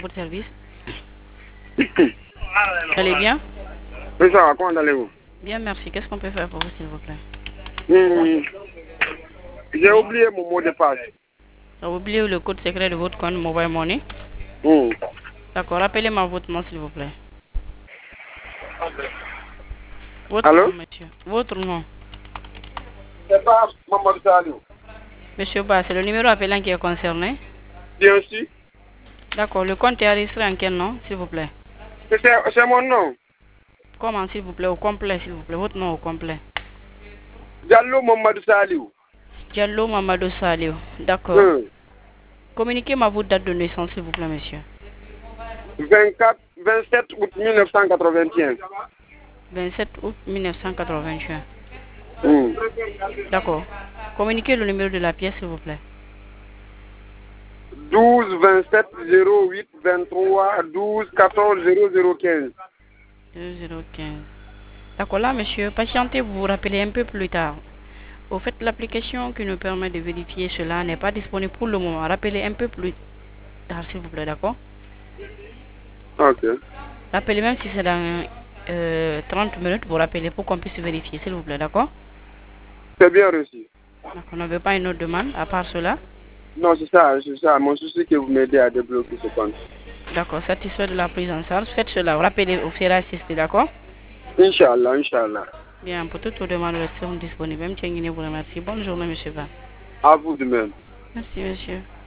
votre service. Allez bien? Oui, ça va, comment allez-vous? Bien, merci. Qu'est-ce qu'on peut faire pour vous, s'il vous plaît? J'ai oublié mon mot de passe. Vous avez oublié le code secret de votre compte Mobile Money? D'accord, rappelez-moi votre nom, s'il vous plaît. Votre Allô? nom, monsieur. Votre nom. C'est pas Mamadou Saliou. Monsieur Ba, c'est le numéro appelant qui est concerné? Bien sûr. D'accord, le compte est enregistré en quel nom, s'il vous plaît? C'est mon nom. Comment, s'il vous plaît? Au complet, s'il vous plaît. Votre nom au complet. Diallo Mamadou Saliou. Diallo Mamadou Saliou. D'accord. Communiquez-moi votre date de naissance, s'il vous plaît, monsieur. 27 août 1981. 27 août 1981. D'accord. Communiquez le numéro de la pièce, s'il vous plaît. 12 27 08 23 12 14 0015. 0015. D'accord, là, monsieur, patientez, vous vous rappelez un peu plus tard. Au fait, l'application qui nous permet de vérifier cela n'est pas disponible pour le moment. Rappelez un peu plus tard, s'il vous plaît, d'accord? Ok. Rappelez même si c'est dans 30 minutes, vous rappelez pour qu'on puisse vérifier, s'il vous plaît, d'accord? C'est bien reçu. Donc, on n'avait pas une autre demande à part cela? Non, c'est ça. Mon souci que vous m'aidez à débloquer ce compte. D'accord, satisfait de la prise en charge. Faites cela, rappelez, vous serez assisté, d'accord? Inch'Allah, Inch'Allah. Bien, pour toutes vos demandes, restez disponibles. Même Tchéguiné vous remercie. Bonne journée, monsieur Ba. À vous de même. Merci, monsieur.